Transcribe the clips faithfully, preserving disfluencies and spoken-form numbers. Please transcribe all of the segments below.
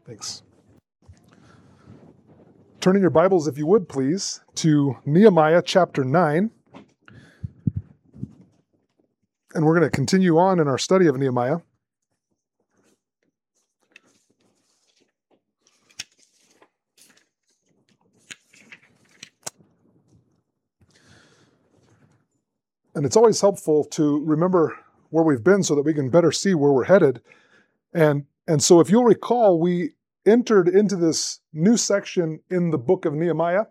Thanks. Turning your Bibles, if you would please, to Nehemiah chapter nine. And we're going to continue on in our study of Nehemiah. And it's always helpful to remember where we've been so that we can better see where we're headed. And, and so if you'll recall, we entered into this new section in the book of Nehemiah.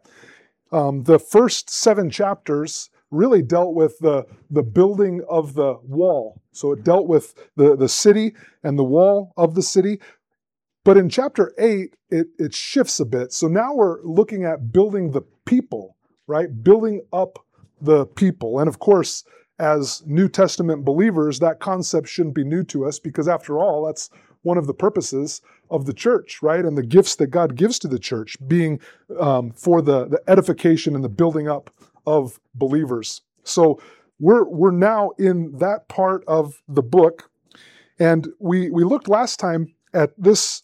Um, the first seven chapters really dealt with the, the building of the wall. So it dealt with the, the city and the wall of the city. But in chapter eight, it, it shifts a bit. So now we're looking at building the people, right? Building up the people. And of course, as New Testament believers, that concept shouldn't be new to us because after all, that's one of the purposes of the church, right? And the gifts that God gives to the church being um, for the, the edification and the building up of believers. So we're we're now in that part of the book. And we we looked last time at this,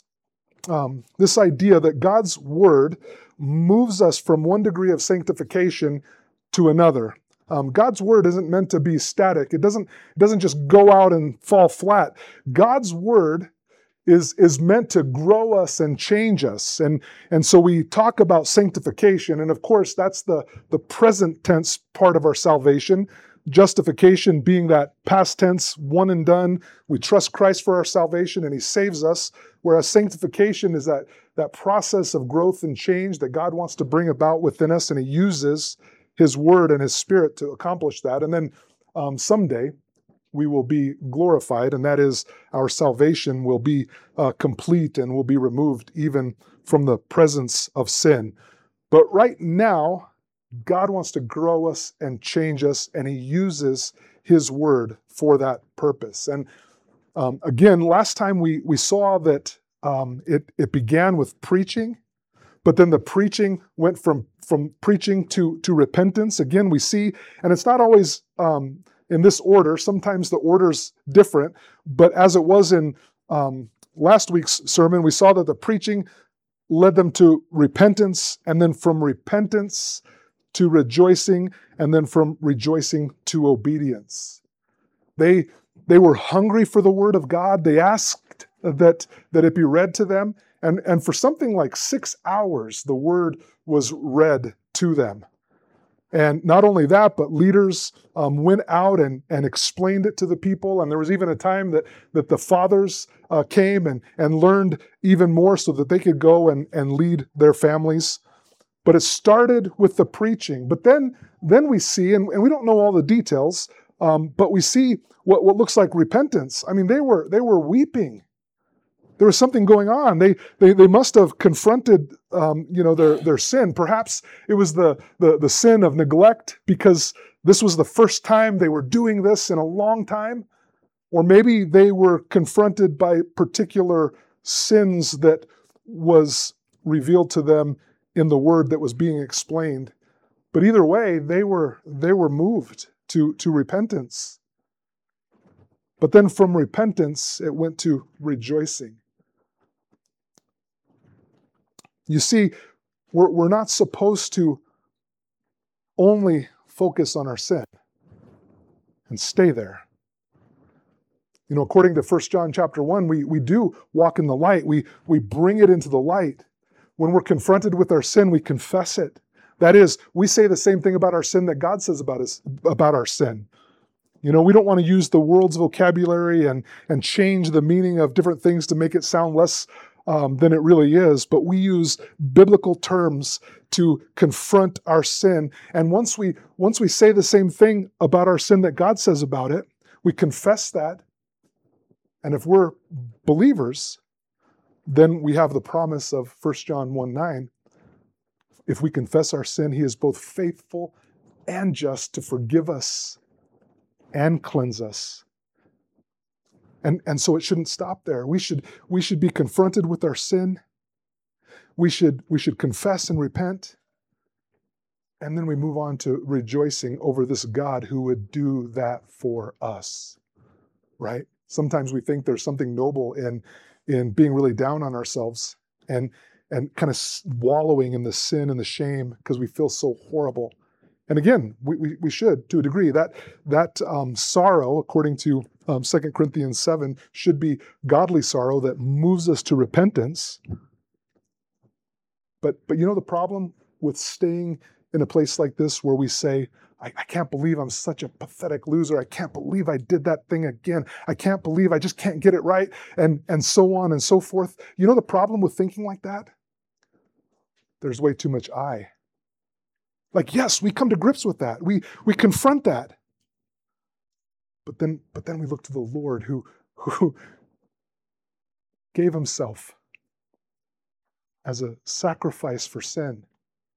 um, this idea that God's word moves us from one degree of sanctification to another. Um, God's word isn't meant to be static. It doesn't, it doesn't just go out and fall flat. God's word is, is meant to grow us and change us. And, and so we talk about sanctification. And of course, that's the, the present tense part of our salvation. Justification being that past tense, one and done. We trust Christ for our salvation and he saves us. Whereas sanctification is that, that process of growth and change that God wants to bring about within us, and he uses his word and his spirit to accomplish that. And then um, someday we will be glorified, and that is our salvation will be uh, complete and will be removed even from the presence of sin. But right now, God wants to grow us and change us, and he uses his word for that purpose. And um, again, last time we, we saw that um, it, it began with preaching, but then the preaching went from, from preaching to, to repentance. Again, we see, and it's not always um, in this order. Sometimes the order's different. But as it was in um, last week's sermon, we saw that the preaching led them to repentance, and then from repentance to rejoicing, and then from rejoicing to obedience. They, they were hungry for the word of God. They asked that, that it be read to them. And, and for something like six hours, the word was read to them. And not only that, but leaders um, went out and, and explained it to the people. And there was even a time that, that the fathers uh, came and, and learned even more so that they could go and, and lead their families. But it started with the preaching. But then, then we see, and, and we don't know all the details, um, but we see what, what looks like repentance. I mean, they were they were weeping. There was something going on. They they they must have confronted um, you know their their sin. Perhaps it was the, the the sin of neglect because this was the first time they were doing this in a long time, or maybe they were confronted by particular sins that was revealed to them in the word that was being explained. But either way, they were they were moved to to repentance. But then from repentance, it went to rejoicing. You see, we're, we're not supposed to only focus on our sin and stay there. You know, according to First John chapter one, we, we do walk in the light. We, we bring it into the light. When we're confronted with our sin, we confess it. That is, we say the same thing about our sin that God says about us, about our sin. You know, we don't want to use the world's vocabulary and, and change the meaning of different things to make it sound less um, than it really is, but we use biblical terms to confront our sin. And once we once we say the same thing about our sin that God says about it, we confess that. And if we're believers, then we have the promise of First John one nine. If we confess our sin, he is both faithful and just to forgive us and cleanse us. And, and so it shouldn't stop there. We should, we should be confronted with our sin. We should, we should confess and repent. And then we move on to rejoicing over this God who would do that for us, right? Sometimes we think there's something noble in, in being really down on ourselves and and kind of wallowing in the sin and the shame because we feel so horrible. And again, we, we, we should, to a degree. That, that um, sorrow, according to um, Second Corinthians seven, should be godly sorrow that moves us to repentance. But, but you know the problem with staying in a place like this where we say, I, I can't believe I'm such a pathetic loser. I can't believe I did that thing again. I can't believe I just can't get it right, and, and so on and so forth. You know the problem with thinking like that? There's way too much I. Like, yes, we come to grips with that. We we confront that. But then, but then we look to the Lord who, who gave himself as a sacrifice for sin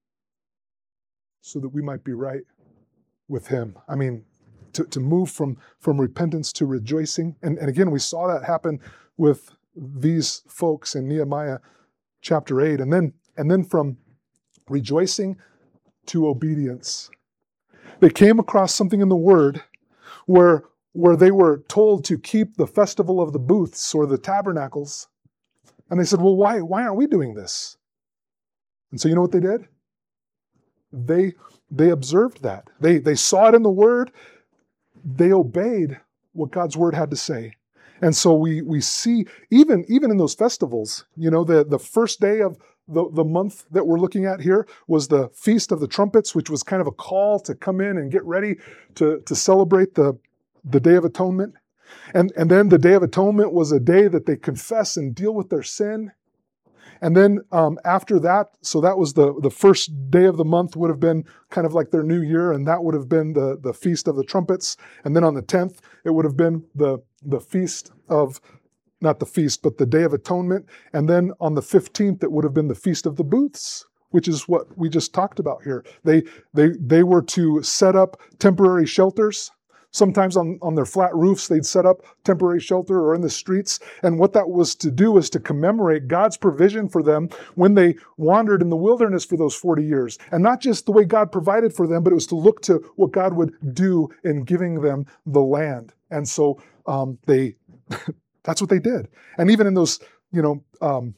so that we might be right with him. I mean, to, to move from, from repentance to rejoicing. And, and again, we saw that happen with these folks in Nehemiah chapter eight. And then, and then from rejoicing to obedience. They came across something in the Word where, where they were told to keep the festival of the booths or the tabernacles. And they said, well, why, why aren't we doing this? And so you know what they did? They, they observed that. They, they saw it in the Word. They obeyed what God's Word had to say. And so we, we see, even, even in those festivals, you know, the, the first day of The, the month that we're looking at here was the Feast of the Trumpets, which was kind of a call to come in and get ready to, to celebrate the, the Day of Atonement. And, and then the Day of Atonement was a day that they confess and deal with their sin. And then um, after that, so that was the, the first day of the month would have been kind of like their new year, and that would have been the, the Feast of the Trumpets. And then on the tenth, it would have been the, the Feast of Not the feast, but the Day of Atonement. And then on the fifteenth, it would have been the Feast of the Booths, which is what we just talked about here. They they they were to set up temporary shelters. Sometimes on, on their flat roofs, they'd set up temporary shelter or in the streets. And what that was to do was to commemorate God's provision for them when they wandered in the wilderness for those forty years. And not just the way God provided for them, but it was to look to what God would do in giving them the land. And so um, they... That's what they did. And even in those, you know, um,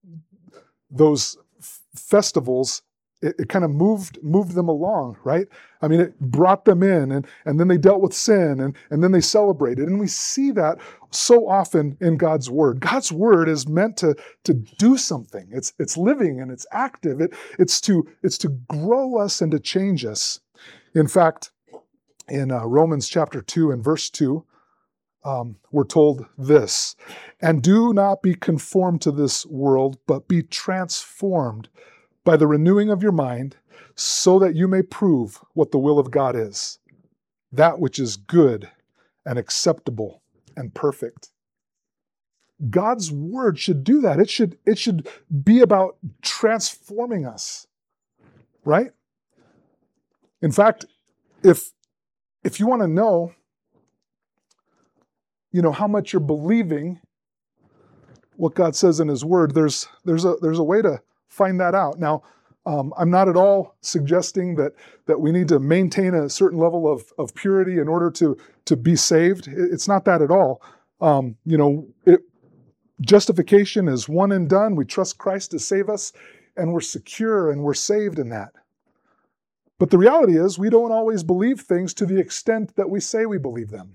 those f- festivals, it, it kind of moved moved them along, right? I mean, it brought them in, and, and then they dealt with sin, and, and then they celebrated. And we see that so often in God's Word. God's Word is meant to, to do something. It's it's living and it's active. It, it's to it's to grow us and to change us. In fact, in uh, Romans chapter two and verse two, Um, we're told this, and do not be conformed to this world, but be transformed by the renewing of your mind, so that you may prove what the will of God is, that which is good and acceptable and perfect. God's Word should do that. It should, it should be about transforming us, right? In fact, if, if you want to know you know, how much you're believing what God says in His Word, there's there's a there's a way to find that out. Now, um, I'm not at all suggesting that that we need to maintain a certain level of, of purity in order to to be saved. It's not that at all. Um, you know, it, justification is one and done. We trust Christ to save us, and we're secure and we're saved in that. But the reality is, we don't always believe things to the extent that we say we believe them.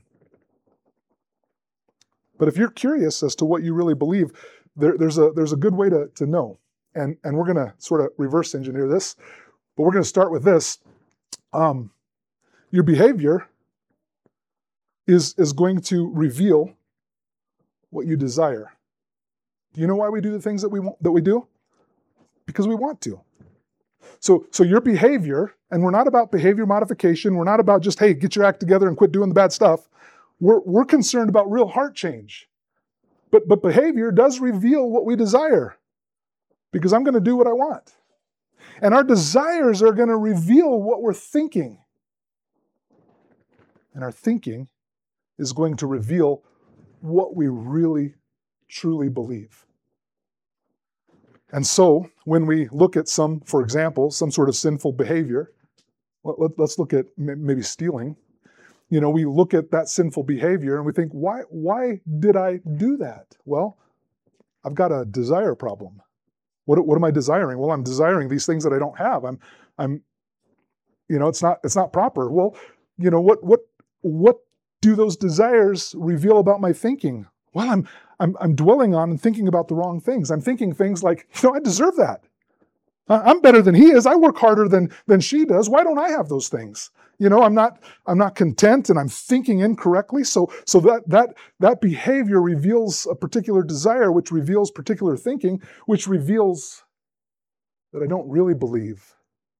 But if you're curious as to what you really believe, there, there's a there's a good way to, to know. And, and we're going to sort of reverse engineer this. But we're going to start with this. Um, your behavior is, is going to reveal what you desire. Do you know why we do the things that we want, that we do? Because we want to. So, so your behavior, and we're not about behavior modification. We're not about just, hey, get your act together and quit doing the bad stuff. We're, we're concerned about real heart change. But, but behavior does reveal what we desire, because I'm going to do what I want. And our desires are going to reveal what we're thinking. And our thinking is going to reveal what we really, truly believe. And so, when we look at some, for example, some sort of sinful behavior, let, let, let's look at maybe stealing. You know, we look at that sinful behavior and we think, why, why did I do that? Well, I've got a desire problem. What, what am I desiring? Well, I'm desiring these things that I don't have. I'm, I'm, you know, it's not, it's not proper. Well, you know, what, what, what do those desires reveal about my thinking? Well, I'm, I'm, I'm dwelling on and thinking about the wrong things. I'm thinking things like, you know, I deserve that. I'm better than he is. I work harder than, than she does. Why don't I have those things? You know, I'm not, I'm not content and I'm thinking incorrectly. So, so that, that, that behavior reveals a particular desire, which reveals particular thinking, which reveals that I don't really believe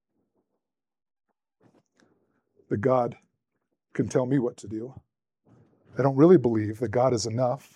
that God can tell me what to do. I don't really believe that God is enough.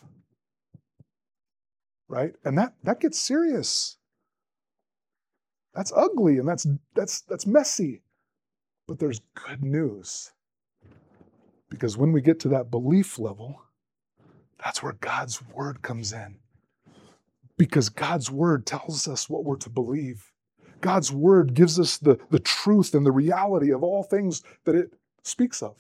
Right? And that, that gets serious. That's ugly and that's, that's, that's messy. But there's good news. Because when we get to that belief level, that's where God's word comes in. Because God's word tells us what we're to believe. God's word gives us the, the truth and the reality of all things that it speaks of.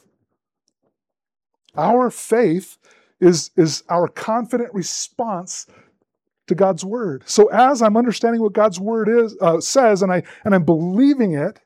Our faith is, is our confident response to God's word. So as I'm understanding what God's word is uh, says, and I and I'm believing it,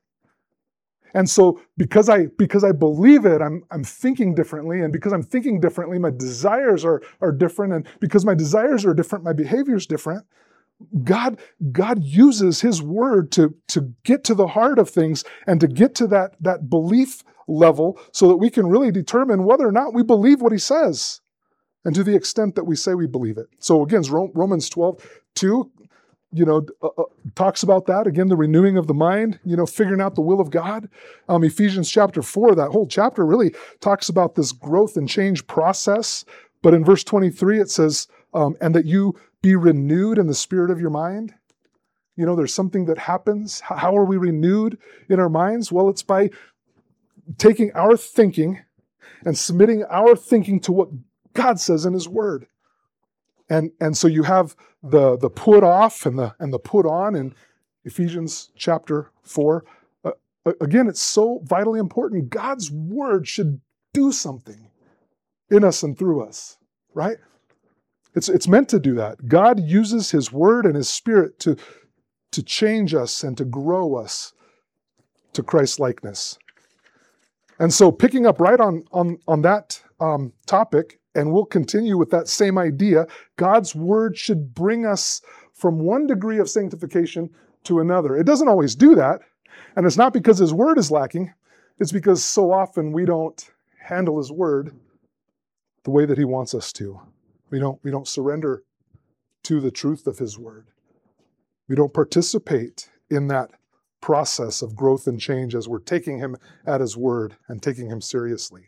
and so because I because I believe it, I'm I'm thinking differently, and because I'm thinking differently, my desires are are different, and because my desires are different, my behavior is different. God God uses His word to to get to the heart of things and to get to that that belief level, so that we can really determine whether or not we believe what He says. And to the extent that we say we believe it. So again, Romans twelve two, you know, uh, talks about that. Again, the renewing of the mind, you know, figuring out the will of God. Um, Ephesians chapter four, that whole chapter really talks about this growth and change process. But in verse twenty-three, it says, um, and that you be renewed in the spirit of your mind. You know, there's something that happens. How are we renewed in our minds? Well, it's by taking our thinking and submitting our thinking to what God says in His word. And, and so you have the, the put off and the, and the put on in Ephesians chapter four. Uh, again, it's so vitally important. God's word should do something in us and through us, right? It's, it's meant to do that. God uses His word and His spirit to, to change us and to grow us to Christ's likeness. And so picking up right on, on, on that um, topic, and we'll continue with that same idea. God's word should bring us from one degree of sanctification to another. It doesn't always do that. And it's not because His word is lacking. It's because so often we don't handle His word the way that He wants us to. We don't, we don't surrender to the truth of His word. We don't participate in that process of growth and change as we're taking Him at His word and taking Him seriously.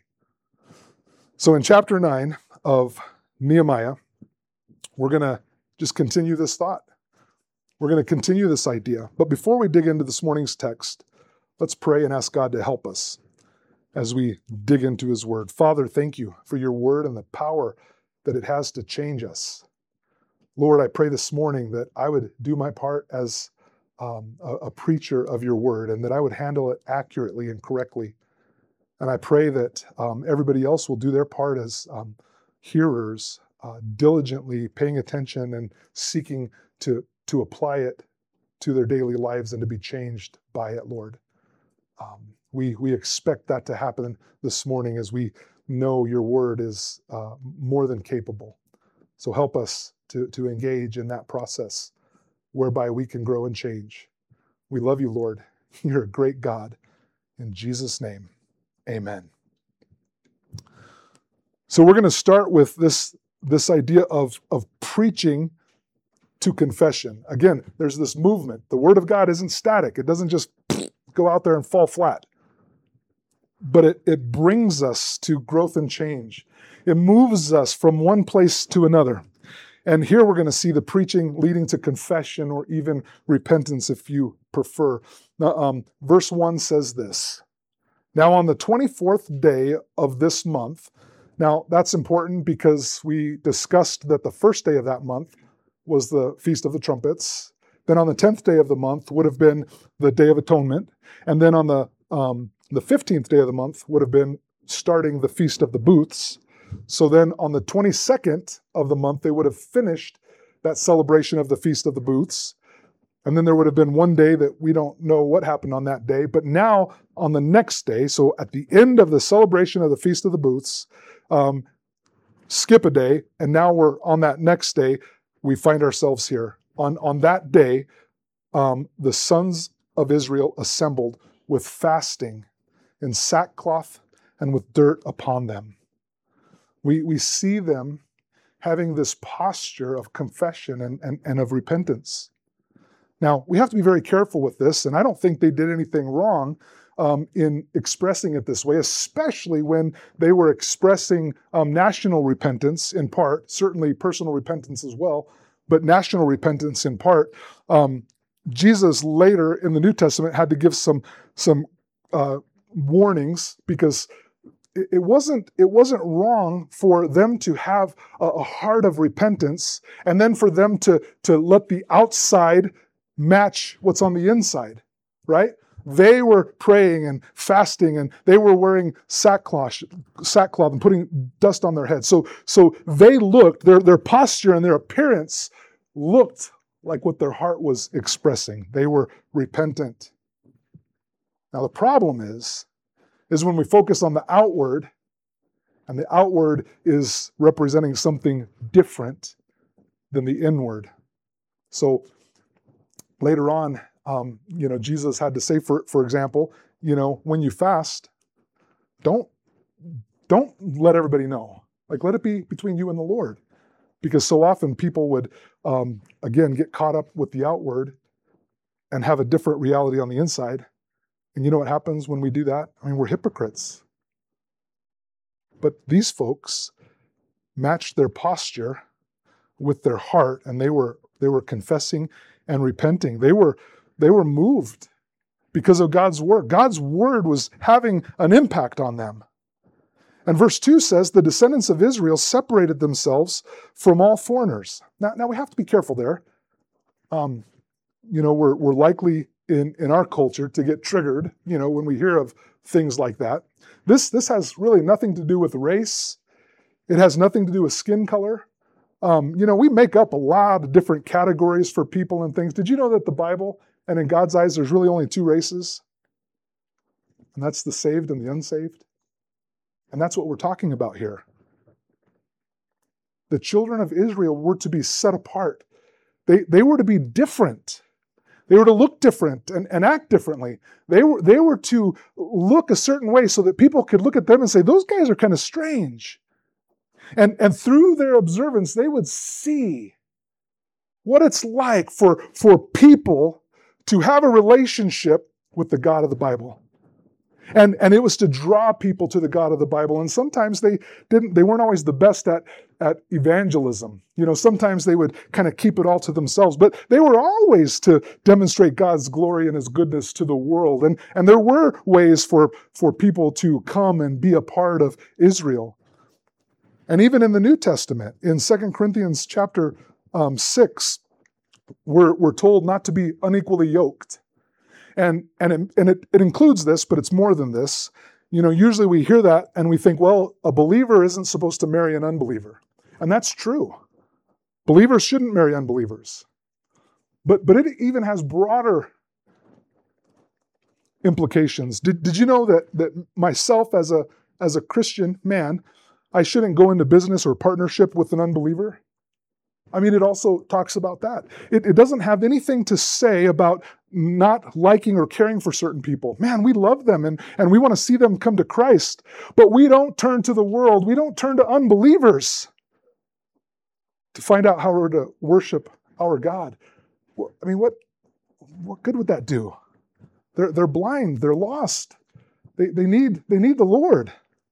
So in chapter nine of Nehemiah, we're going to just continue this thought. We're going to continue this idea. But before we dig into this morning's text, let's pray and ask God to help us as we dig into His word. Father, thank You for Your word and the power that it has to change us. Lord, I pray this morning that I would do my part as um, a, a preacher of Your word, and that I would handle it accurately and correctly. And I pray that um, everybody else will do their part as um, hearers, uh, diligently paying attention and seeking to, to apply it to their daily lives and to be changed by it, Lord. Um, we, we expect that to happen this morning as we know Your word is uh, more than capable. So help us to, to engage in that process whereby we can grow and change. We love You, Lord. You're a great God. In Jesus' name. Amen. So we're going to start with this, this idea of, of preaching to confession. Again, there's this movement. The Word of God isn't static. It doesn't just go out there and fall flat. But it, it brings us to growth and change. It moves us from one place to another. And here we're going to see the preaching leading to confession or even repentance if you prefer. Now, um, verse one says this. Now, on the twenty-fourth day of this month, now that's important because we discussed that the first day of that month was the Feast of the Trumpets. Then on the tenth day of the month would have been the Day of Atonement. And then on the um, the fifteenth day of the month would have been starting the Feast of the Booths. So then on the twenty-second of the month, they would have finished that celebration of the Feast of the Booths. And then there would have been one day that we don't know what happened on that day. But now on the next day, so at the end of the celebration of the Feast of the Booths, um, skip a day, and now we're on that next day, we find ourselves here. On, on that day, um, the sons of Israel assembled with fasting in sackcloth and with dirt upon them. We, we see them having this posture of confession and, and, and of repentance. Now, we have to be very careful with this, and I don't think they did anything wrong um, in expressing it this way, especially when they were expressing um, national repentance in part, certainly personal repentance as well, but national repentance in part. Um, Jesus later in the New Testament had to give some, some uh, warnings because it, it, wasn't, it wasn't wrong for them to have a, a heart of repentance and then for them to, to let the outside match what's on the inside, right? They were praying and fasting and they were wearing sackcloth, sackcloth and putting dust on their heads. So, so they looked, their, their posture and their appearance looked like what their heart was expressing. They were repentant. Now the problem is, is when we focus on the outward, and the outward is representing something different than the inward. So later on, um, you know, Jesus had to say, for, for example, you know, when you fast, don't, don't let everybody know. Like, let it be between you and the Lord. Because so often people would, um, again, get caught up with the outward and have a different reality on the inside. And you know what happens when we do that? I mean, we're hypocrites. But these folks matched their posture with their heart, and they were they were confessing and repenting. They were they were moved because of God's word. God's word was having an impact on them. And verse two says, the descendants of Israel separated themselves from all foreigners. Now, now we have to be careful there. Um, you know, we're, we're likely in, in our culture to get triggered, you know, when we hear of things like that. This, this has really nothing to do with race. It has nothing to do with skin color. Um, you know, we make up a lot of different categories for people and things. Did you know that the Bible, and in God's eyes, there's really only two races? And that's the saved and the unsaved. And that's what we're talking about here. The children of Israel were to be set apart. They, they were to be different. They were to look different and, and act differently. They were, they were to look a certain way so that people could look at them and say, those guys are kind of strange. And, and through their observance, they would see what it's like for, for people to have a relationship with the God of the Bible. And, and it was to draw people to the God of the Bible. And sometimes they didn't, they weren't always the best at, at evangelism. You know, sometimes they would kind of keep it all to themselves, but they were always to demonstrate God's glory and his goodness to the world. And, and there were ways for, for people to come and be a part of Israel. And even in the New Testament, in Second Corinthians chapter um, six, we're, we're told not to be unequally yoked. And, and, it, and it, it includes this, but it's more than this. You know, usually we hear that and we think, well, a believer isn't supposed to marry an unbeliever. And that's true. Believers shouldn't marry unbelievers. But, but it even has broader implications. Did, did you know that, that myself as a, as a Christian man, I shouldn't go into business or partnership with an unbeliever? I mean, it also talks about that. It, it doesn't have anything to say about not liking or caring for certain people. Man, we love them and, and we want to see them come to Christ, but we don't turn to the world. We don't turn to unbelievers to find out how we're to worship our God. I mean, what, what good would that do? They're, they're blind. They're lost. They, they need, they need the Lord.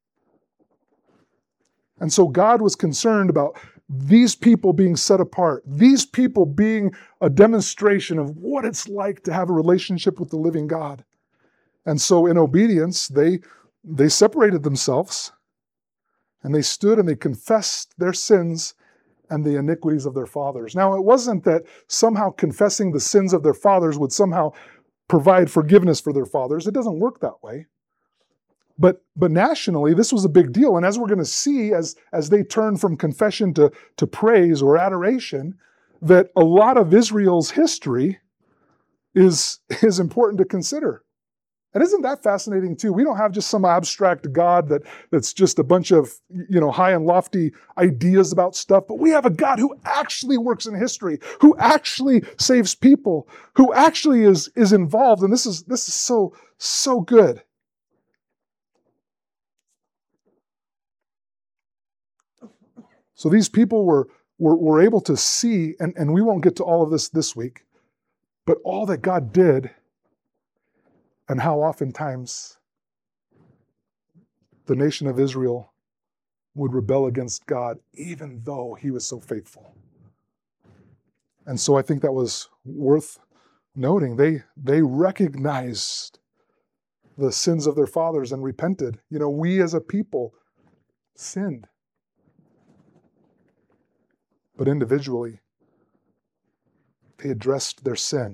And so God was concerned about these people being set apart, these people being a demonstration of what it's like to have a relationship with the living God. And so in obedience, they, they separated themselves and they stood and they confessed their sins and the iniquities of their fathers. Now, it wasn't that somehow confessing the sins of their fathers would somehow provide forgiveness for their fathers. It doesn't work that way. But, but nationally, this was a big deal. And as we're going to see, as, as they turn from confession to, to praise or adoration, that a lot of Israel's history is, is important to consider. And isn't that fascinating too? We don't have just some abstract God that, that's just a bunch of, you know, high and lofty ideas about stuff, but we have a God who actually works in history, who actually saves people, who actually is, is involved. And this is, this is so, so good. So these people were, were, were able to see, and, and we won't get to all of this this week, but all that God did, and how oftentimes the nation of Israel would rebel against God, even though he was so faithful. And so I think that was worth noting. They, they recognized the sins of their fathers and repented. You know, we as a people sinned. But individually, they addressed their sin.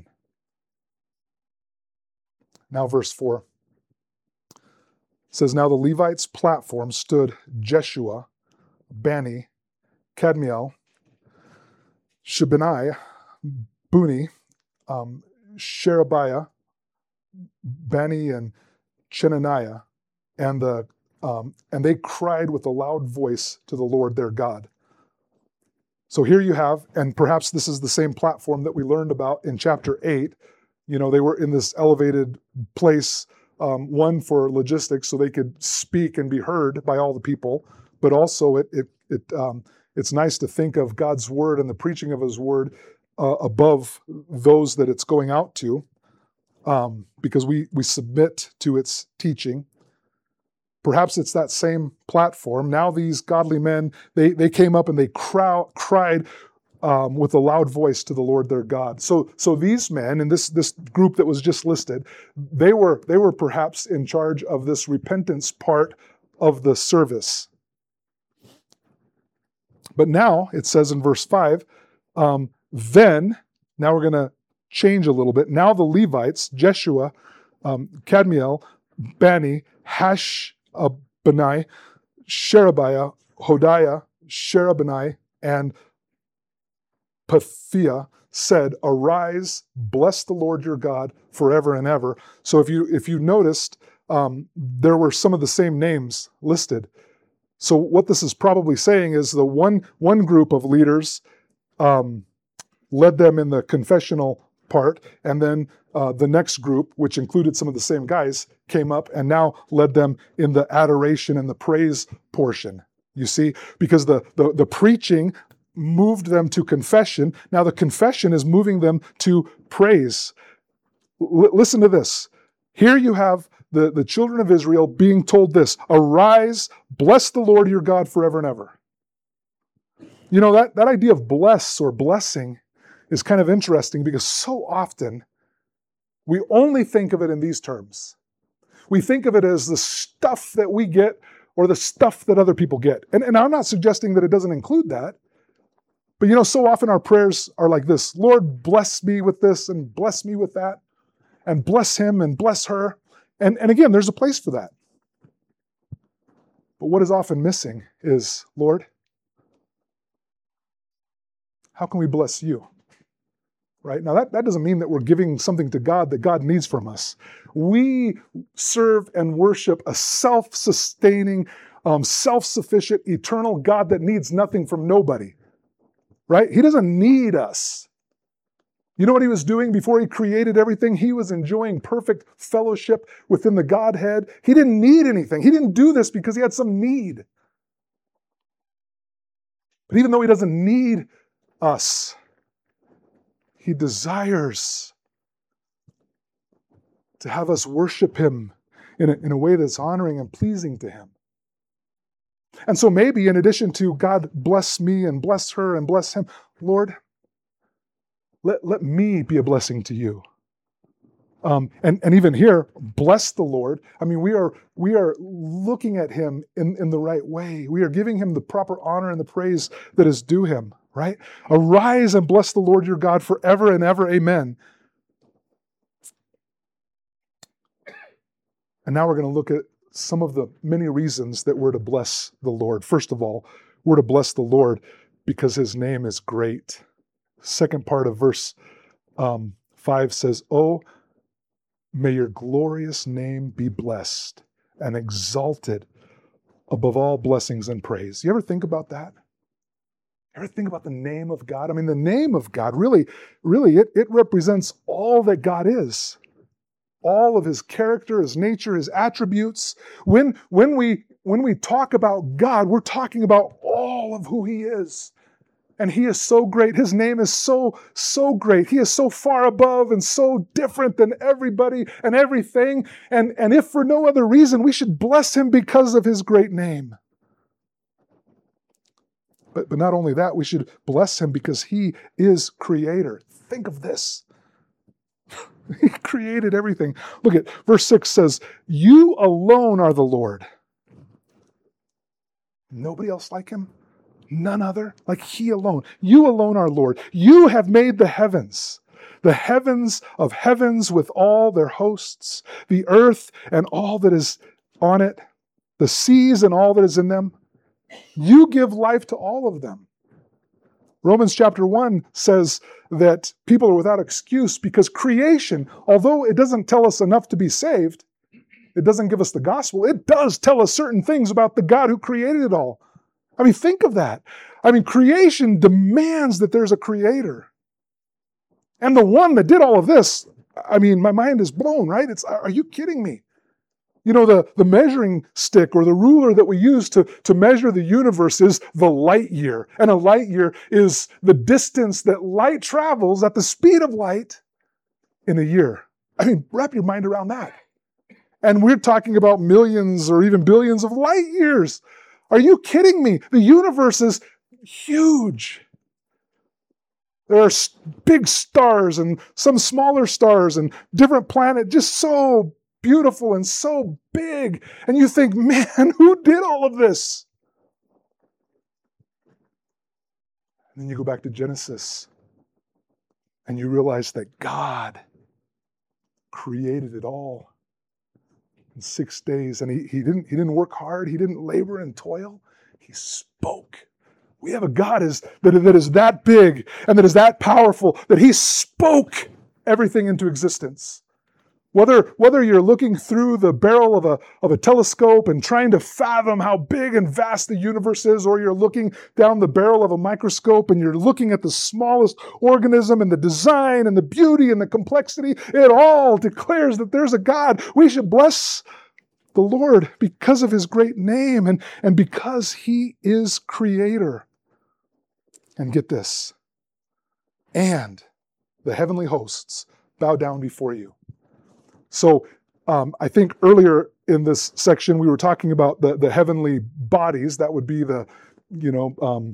Now verse four says, Now the Levites' platform stood Jeshua, Bani, Kadmiel, Shebaniah, Buni, um, Sherebiah, Bani, and Chenaniah, and the um, and they cried with a loud voice to the Lord their God. So here you have, and perhaps this is the same platform that we learned about in chapter eight. You know, they were in this elevated place, um, one for logistics, so they could speak and be heard by all the people. But also, it it it um, it's nice to think of God's word and the preaching of His word uh, above those that it's going out to, um, because we we submit to its teaching. Perhaps it's that same platform. Now these godly men, they they came up and they crow, cried. Um, with a loud voice to the Lord their God. So, so these men in this this group that was just listed, they were they were perhaps in charge of this repentance part of the service. But now it says in verse five, um, then now we're going to change a little bit. Now the Levites, Jeshua, um, Kadmiel, Bani, Hashabani, Sherebiah, Hodiah, Sherebani, and Pathia said, Arise, bless the Lord your God forever and ever. So if you if you noticed, um, there were some of the same names listed. So what this is probably saying is the one one group of leaders um, led them in the confessional part, and then uh, the next group, which included some of the same guys, came up and now led them in the adoration and the praise portion. You see, because the the, the preaching moved them to confession. Now the confession is moving them to praise. L- listen to this. Here you have the, the children of Israel being told this, Arise, bless the Lord your God forever and ever. You know, that, that idea of bless or blessing is kind of interesting because so often we only think of it in these terms. We think of it as the stuff that we get or the stuff that other people get. And, and I'm not suggesting that it doesn't include that. But you know, so often our prayers are like this, Lord, bless me with this and bless me with that, and bless him and bless her. And, and again, there's a place for that. But what is often missing is, Lord, how can we bless you? Right? Now that, that doesn't mean that we're giving something to God that God needs from us. We serve and worship a self-sustaining, um, self-sufficient, eternal God that needs nothing from nobody. Right? He doesn't need us. You know what he was doing before he created everything? He was enjoying perfect fellowship within the Godhead. He didn't need anything. He didn't do this because he had some need. But even though he doesn't need us, he desires to have us worship him in a, in a way that's honoring and pleasing to him. And so maybe in addition to God bless me and bless her and bless him, Lord, let, let me be a blessing to you. Um, and, and even here, bless the Lord. I mean, we are we are looking at him in, in the right way. We are giving him the proper honor and the praise that is due him, right? Arise and bless the Lord your God forever and ever. Amen. And now we're going to look at some of the many reasons that we're to bless the Lord. First of all, we're to bless the Lord because his name is great. Second part of verse um, five says, "Oh, may your glorious name be blessed and exalted above all blessings and praise." You ever think about that? Ever think about the name of God? I mean, the name of God, really, really, it, it represents all that God is. All of his character, his nature, his attributes. When, when, we, when we talk about God, we're talking about all of who he is. And he is so great. His name is so, so great. He is so far above and so different than everybody and everything. And, and if for no other reason, we should bless him because of his great name. But, but not only that, we should bless him because he is creator. Think of this. He created everything. Look at verse six says, "You alone are the Lord." Nobody else like him. None other. Like he alone. You alone are Lord. You have made the heavens. The heavens of heavens with all their hosts. The earth and all that is on it. The seas and all that is in them. You give life to all of them. Romans chapter one says that people are without excuse because creation, although it doesn't tell us enough to be saved, it doesn't give us the gospel, it does tell us certain things about the God who created it all. I mean, think of that. I mean, creation demands that there's a creator. And the one that did all of this, I mean, my mind is blown, right? It's, are you kidding me? You know, the, the measuring stick or the ruler that we use to, to measure the universe is the light year. And a light year is the distance that light travels at the speed of light in a year. I mean, wrap your mind around that. And we're talking about millions or even billions of light years. Are you kidding me? The universe is huge. There are big stars and some smaller stars and different planets, just so beautiful and so big. And you think, man, who did all of this? And then you go back to Genesis and you realize that God created it all in six days. And he, he, didn't, he didn't work hard. He didn't labor and toil. He spoke. We have a God is, that, that is that big and that is that powerful that he spoke everything into existence. Whether, whether you're looking through the barrel of a, of a telescope and trying to fathom how big and vast the universe is, or you're looking down the barrel of a microscope and you're looking at the smallest organism and the design and the beauty and the complexity, it all declares that there's a God. We should bless the Lord because of his great name and, and because he is creator. And get this, and the heavenly hosts bow down before you. So um, I think earlier in this section, we were talking about the, the heavenly bodies. That would be the, you know, um,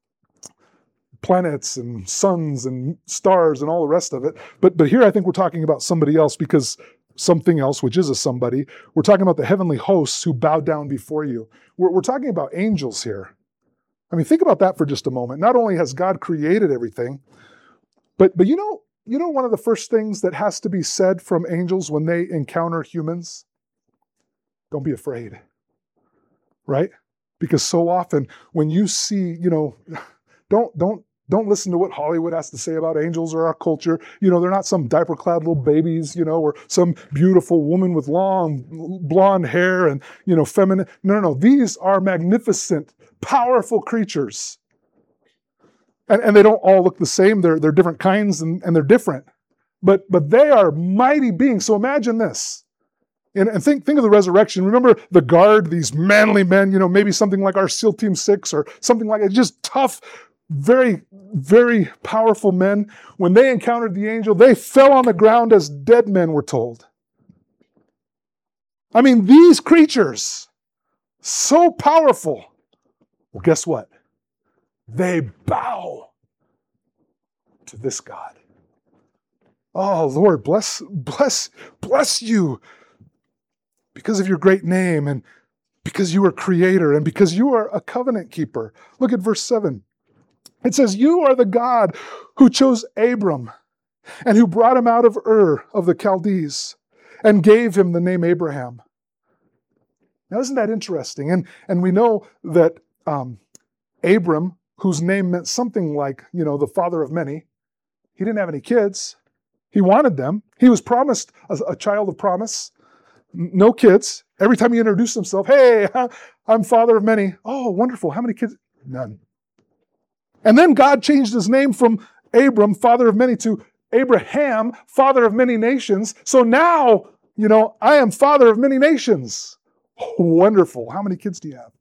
planets and suns and stars and all the rest of it. But, but here I think we're talking about somebody else because something else, which is a somebody. We're talking about the heavenly hosts who bow down before you. We're, we're talking about angels here. I mean, think about that for just a moment. Not only has God created everything, but, but you know, You know one of the first things that has to be said from angels when they encounter humans? Don't be afraid, right? Because so often when you see, you know, don't don't don't listen to what Hollywood has to say about angels or our culture. You know, they're not some diaper-clad little babies, you know, or some beautiful woman with long blonde hair and, you know, feminine. No, no, no. These are magnificent, powerful creatures. And, and they don't all look the same. They're, they're different kinds and, and they're different. But, but they are mighty beings. So imagine this. And, and think, think of the resurrection. Remember the guard, these manly men, you know, maybe something like our SEAL Team six or something like it. Just tough, very, very powerful men. When they encountered the angel, they fell on the ground as dead men, we're told. I mean, these creatures, so powerful. Well, guess what? They bow to this God. Oh, Lord, bless, bless, bless you because of your great name and because you are creator and because you are a covenant keeper. Look at verse seven. It says, you are the God who chose Abram and who brought him out of Ur of the Chaldees and gave him the name Abraham. Now, isn't that interesting? And, and we know that um, Abram, whose name meant something like, you know, the father of many, he didn't have any kids. He wanted them. He was promised a, a child of promise. No kids. Every time he introduced himself, hey, I'm father of many. Oh, wonderful. How many kids? None. And then God changed his name from Abram, father of many, to Abraham, father of many nations. So now, you know, I am father of many nations. Oh, wonderful. How many kids do you have?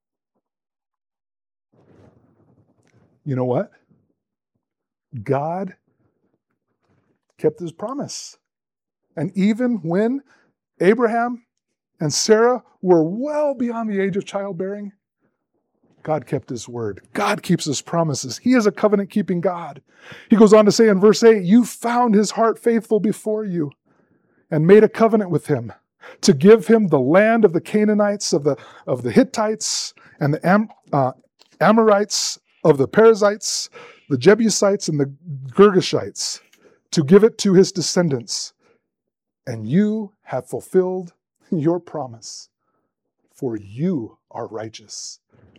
You know what? God kept his promise. And even when Abraham and Sarah were well beyond the age of childbearing, God kept his word. God keeps his promises. He is a covenant-keeping God. He goes on to say in verse eight, you found his heart faithful before you and made a covenant with him to give him the land of the Canaanites, of the, of the Hittites, and the Am, uh, Amorites, of the Perizzites, the Jebusites, and the Girgashites, to give it to his descendants. And you have fulfilled your promise, for you are righteous.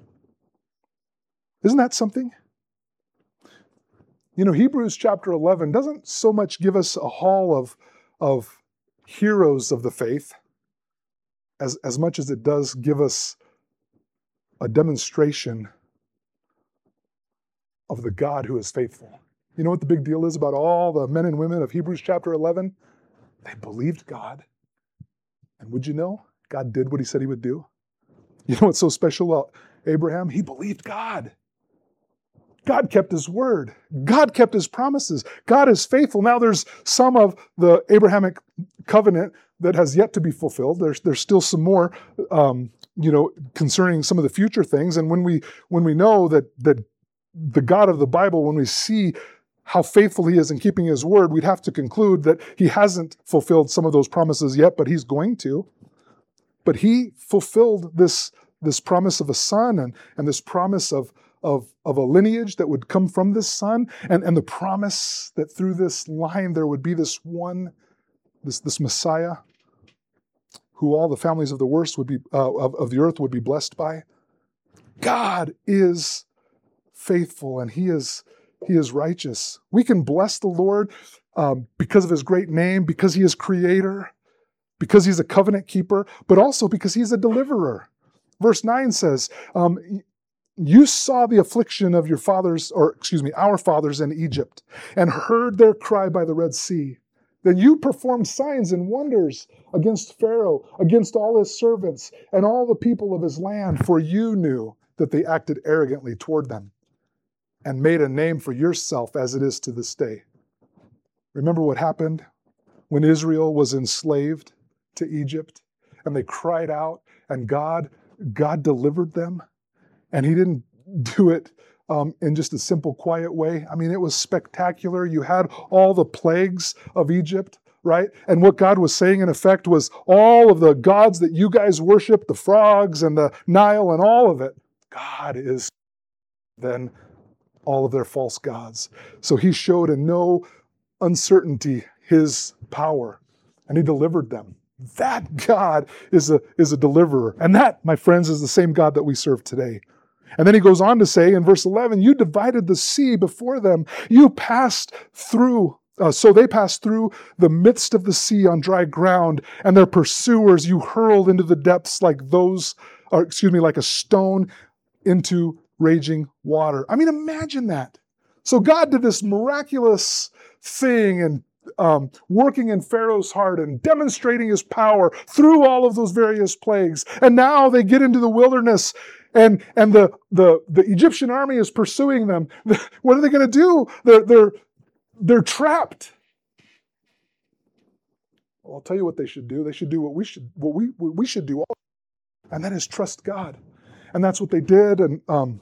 Isn't that something? You know, Hebrews chapter eleven doesn't so much give us a hall of, of heroes of the faith as, as much as it does give us a demonstration of the God who is faithful. You know what the big deal is about all the men and women of Hebrews chapter eleven? They believed God. And would you know, God did what he said he would do. You know what's so special about Abraham? He believed God. God kept his word. God kept his promises. God is faithful. Now there's some of the Abrahamic covenant that has yet to be fulfilled. There's, there's still some more, um, you know, concerning some of the future things. And when we, when we know that, that the God of the Bible, when we see how faithful he is in keeping his word, we'd have to conclude that he hasn't fulfilled some of those promises yet, but he's going to. But he fulfilled this, this promise of a son and, and this promise of, of, of a lineage that would come from this son, and, and the promise that through this line there would be this one, this, this Messiah, who all the families of the worst would be uh, of, of the earth would be blessed by. God is faithful, and he is he is righteous. We can bless the Lord um, because of his great name, because he is creator, because he's a covenant keeper, but also because he's a deliverer. Verse nine says, um, you saw the affliction of your fathers, or excuse me, our fathers in Egypt, and heard their cry by the Red Sea. Then you performed signs and wonders against Pharaoh, against all his servants, and all the people of his land, for you knew that they acted arrogantly toward them, and made a name for yourself as it is to this day. Remember what happened when Israel was enslaved to Egypt, and they cried out, and God, God delivered them, and he didn't do it um, in just a simple, quiet way. I mean, it was spectacular. You had all the plagues of Egypt, right? And what God was saying in effect was all of the gods that you guys worship, the frogs and the Nile and all of it, God is then all of their false gods. So he showed in no uncertainty his power, and he delivered them. That God is a, is a deliverer. And that, my friends, is the same God that we serve today. And then he goes on to say in verse eleven, you divided the sea before them. You passed through, uh, so they passed through the midst of the sea on dry ground, and their pursuers you hurled into the depths like those, or excuse me, like a stone into raging water. I mean, imagine that. So God did this miraculous thing and um, working in Pharaoh's heart and demonstrating his power through all of those various plagues. And now they get into the wilderness, and and the the, the Egyptian army is pursuing them. What are they going to do? They're they're they're trapped. Well, I'll tell you what they should do. They should do what we should what we what we should do, all, and that is trust God. And that's what they did. And um,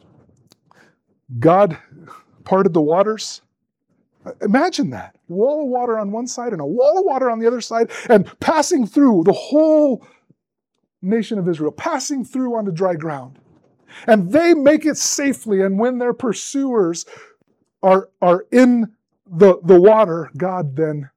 God parted the waters. Imagine that. Wall of water on one side and a wall of water on the other side, and passing through the whole nation of Israel, passing through onto dry ground. And they make it safely. And when their pursuers are, are in the, the water, God then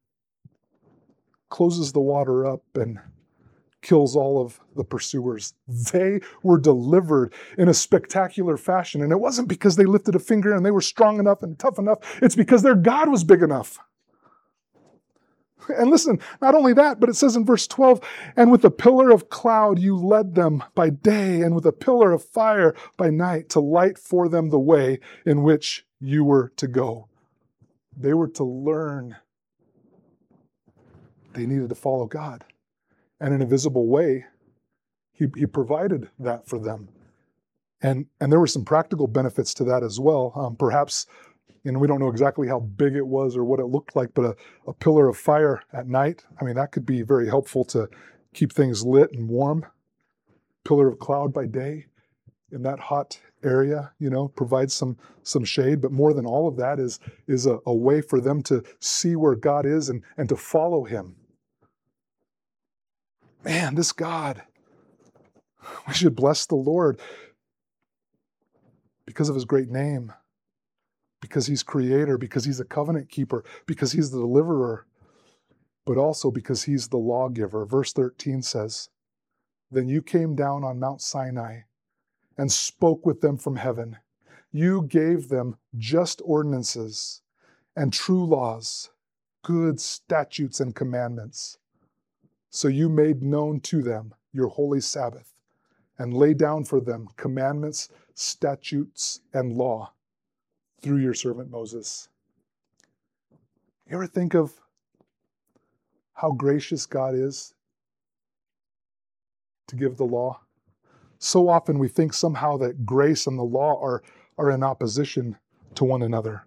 closes the water up and kills all of the pursuers. They were delivered in a spectacular fashion. And it wasn't because they lifted a finger and they were strong enough and tough enough. It's because their God was big enough. And listen, not only that, but it says in verse twelve, and with a pillar of cloud you led them by day, and with a pillar of fire by night to light for them the way in which you were to go. They were to learn. They needed to follow God. And in a visible way, he, he provided that for them. And, and there were some practical benefits to that as well. Um, perhaps, and we don't know exactly how big it was or what it looked like, but a, a pillar of fire at night, I mean, that could be very helpful to keep things lit and warm. Pillar of cloud by day in that hot area, you know, provides some some shade. But more than all of that is, is a, a way for them to see where God is and, and to follow him. Man, this God, we should bless the Lord because of his great name, because he's creator, because he's a covenant keeper, because he's the deliverer, but also because he's the lawgiver. Verse thirteen says, then you came down on Mount Sinai and spoke with them from heaven. You gave them just ordinances and true laws, good statutes and commandments. So you made known to them your holy Sabbath and laid down for them commandments, statutes, and law through your servant Moses. You ever think of how gracious God is to give the law? So often we think somehow that grace and the law are, are in opposition to one another.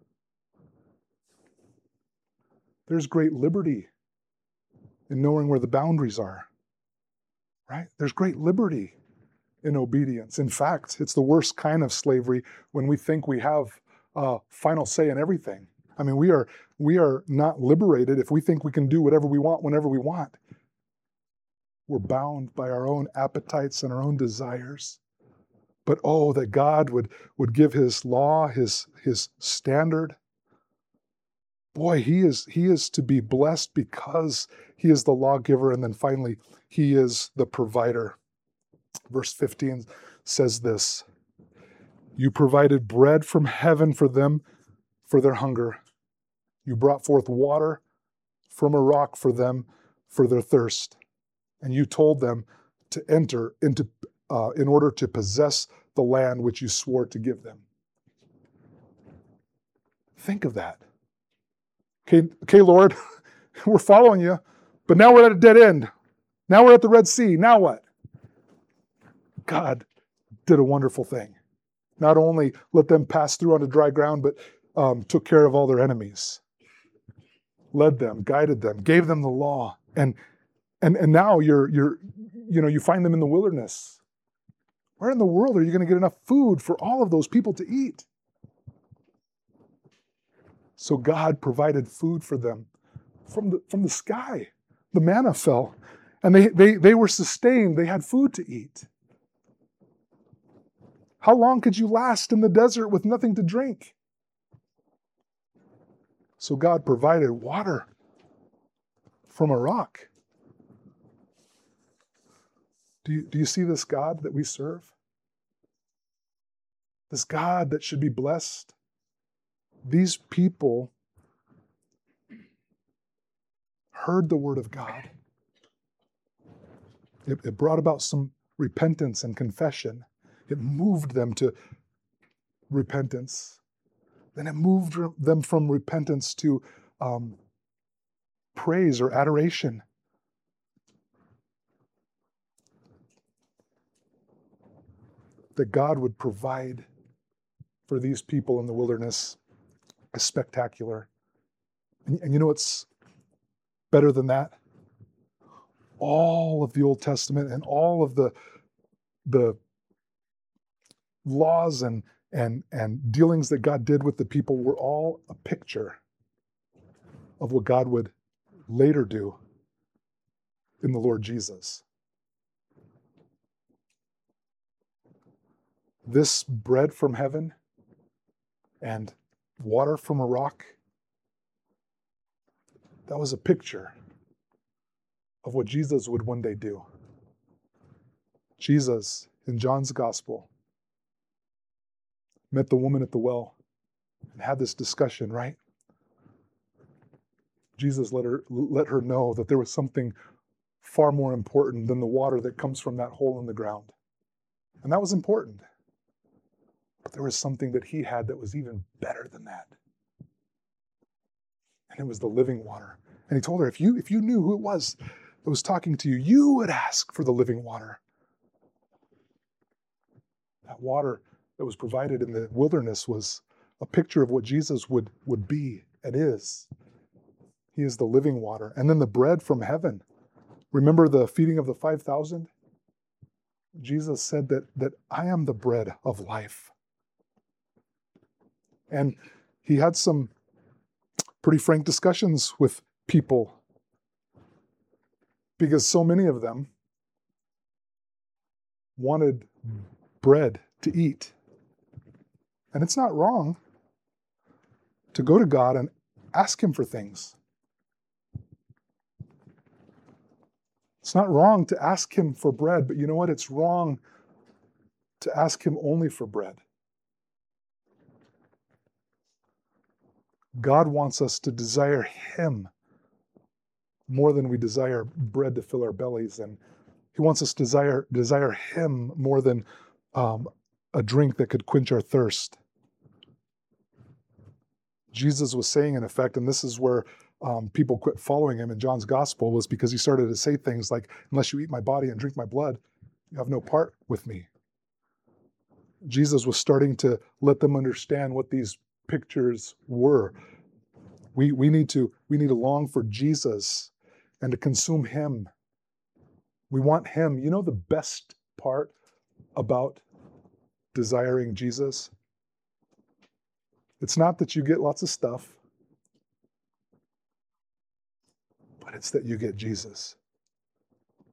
There's great liberty in knowing where the boundaries are, right? There's great liberty in obedience. In fact, it's the worst kind of slavery when we think we have uh, final say in everything. I mean, we are we are not liberated if we think we can do whatever we want whenever we want. We're bound by our own appetites and our own desires. But oh, that God would, would give his law, his, his standard. Boy, he is, he is to be blessed because he is the lawgiver. And then finally, he is the provider. Verse fifteen says this, you provided bread from heaven for them for their hunger. You brought forth water from a rock for them for their thirst. And you told them to enter into, uh, in order to possess the land which you swore to give them. Think of that. Okay, okay, Lord, we're following you, but now we're at a dead end. Now we're at the Red Sea. Now what? God did a wonderful thing. Not only let them pass through onto dry ground, but um, took care of all their enemies. Led them, guided them, gave them the law, and And and now you're you're you know you find them in the wilderness. Where in the world are you going to get enough food for all of those people to eat? So God provided food for them from the from the sky. The manna fell, and they they they were sustained. They had food to eat. How long could you last in the desert with nothing to drink? So God provided water from a rock. Do you, do you see this God that we serve? This God that should be blessed? These people heard the word of God. It, it brought about some repentance and confession. It moved them to repentance. Then it moved them from repentance to um, praise or adoration. That God would provide for these people in the wilderness is spectacular. And, and you know what's better than that? All of the Old Testament and all of the, the laws and, and, and dealings that God did with the people were all a picture of what God would later do in the Lord Jesus. This bread from heaven and water from a rock, that was a picture of what Jesus would one day do. Jesus, in John's gospel, met the woman at the well and had this discussion, right? Jesus let her, let her know that there was something far more important than the water that comes from that hole in the ground. And that was important. But there was something that he had that was even better than that. And it was the living water. And he told her, if you, if you knew who it was that was talking to you, you would ask for the living water. That water that was provided in the wilderness was a picture of what Jesus would, would be and is. He is the living water. And then the bread from heaven. Remember the feeding of the five thousand? Jesus said that, that I am the bread of life. And he had some pretty frank discussions with people because so many of them wanted bread to eat. And it's not wrong to go to God and ask him for things. It's not wrong to ask him for bread, but you know what? It's wrong to ask him only for bread. God wants us to desire him more than we desire bread to fill our bellies. And he wants us to desire, desire him more than um, a drink that could quench our thirst. Jesus was saying, in effect, and this is where um, people quit following him in John's gospel, was because he started to say things like, unless you eat my body and drink my blood, you have no part with me. Jesus was starting to let them understand what these pictures were. We, we, need to, we need to long for Jesus and to consume him. We want him. You know the best part about desiring Jesus? It's not that you get lots of stuff, but it's that you get Jesus.